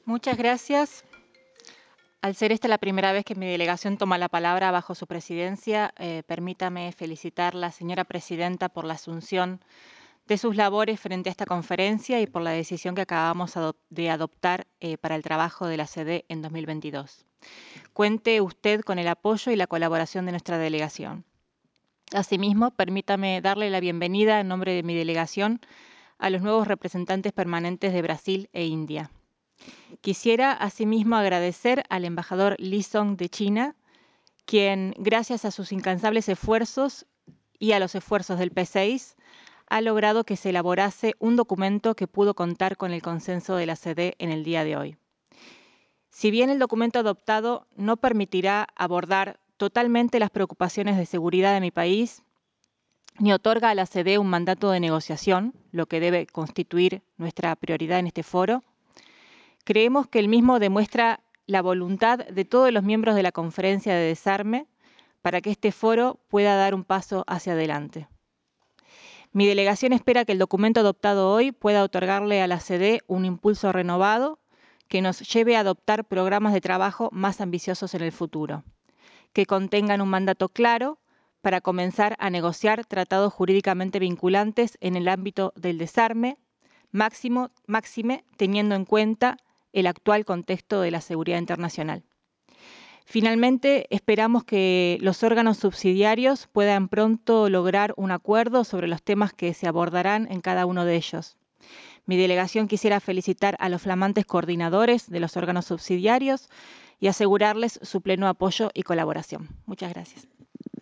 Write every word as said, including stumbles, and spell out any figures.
Muchas gracias. Al ser esta la primera vez que mi delegación toma la palabra bajo su presidencia, eh, permítame felicitar a la señora presidenta por la asunción de sus labores frente a esta conferencia y por la decisión que acabamos adop de adoptar eh, para el trabajo de la C D en dos mil veintidós. Cuente usted con el apoyo y la colaboración de nuestra delegación. Asimismo, permítame darle la bienvenida en nombre de mi delegación a los nuevos representantes permanentes de Brasil e India. Quisiera asimismo agradecer al embajador Li Song de China, quien, gracias a sus incansables esfuerzos y a los esfuerzos del P seis, ha logrado que se elaborase un documento que pudo contar con el consenso de la C D en el día de hoy. Si bien el documento adoptado no permitirá abordar totalmente las preocupaciones de seguridad de mi país, ni otorga a la C D un mandato de negociación, lo que debe constituir nuestra prioridad en este foro, creemos que el mismo demuestra la voluntad de todos los miembros de la Conferencia de Desarme para que este foro pueda dar un paso hacia adelante. Mi delegación espera que el documento adoptado hoy pueda otorgarle a la C D un impulso renovado que nos lleve a adoptar programas de trabajo más ambiciosos en el futuro, que contengan un mandato claro para comenzar a negociar tratados jurídicamente vinculantes en el ámbito del desarme, máximo, máxime teniendo en cuenta el actual contexto de la seguridad internacional. Finalmente, esperamos que los órganos subsidiarios puedan pronto lograr un acuerdo sobre los temas que se abordarán en cada uno de ellos. Mi delegación quisiera felicitar a los flamantes coordinadores de los órganos subsidiarios y asegurarles su pleno apoyo y colaboración. Muchas gracias.